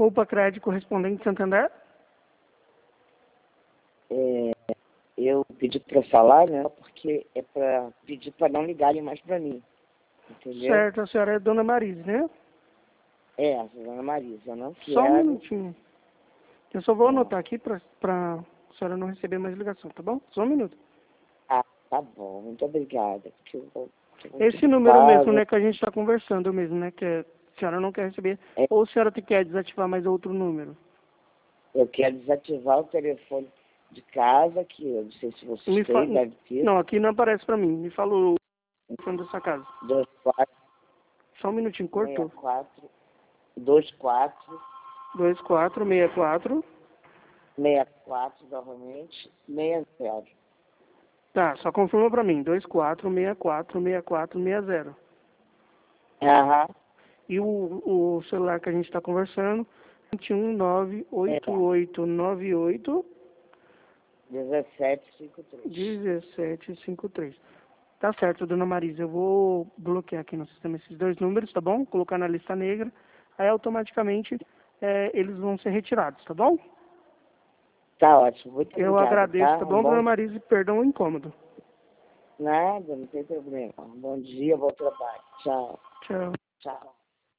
ou para crédito correspondente Santander? Eu pedi para falar, né? Porque é para pedir para não ligarem mais para mim. Entendeu? Certo, a senhora é Dona Marise, né? É, a Dona Marisa, eu não quero. Só um minutinho. Eu só vou Não. anotar aqui para a senhora não receber mais ligação, tá bom? Só um minuto. Ah, tá bom, muito obrigada. Porque eu tô muito Esse número ocupada. mesmo, né, que a gente está conversando mesmo, né, que a senhora não quer receber. É. Ou a senhora quer desativar mais outro número? Eu quero desativar o telefone de casa, que eu não sei se vocês têm, deve ter. Não, aqui não aparece para mim. Me falou o telefone dessa casa. 24 Só um minutinho, cortou. 64 24 2464. 64 novamente 60. Tá, só confirma para mim. 24646460. Aham. E o celular que a gente está conversando, 2198898 1753. 1753. Tá certo, dona Marisa. Eu vou bloquear aqui no sistema esses dois números, tá bom? Colocar na lista negra. Aí automaticamente eles vão ser retirados, tá bom? Tá ótimo, muito Eu obrigada, agradeço, tá? tá bom, dona Marisa? E perdão o incômodo. Nada, não tem problema. Bom dia, bom trabalho. Tchau. Tchau. Tchau.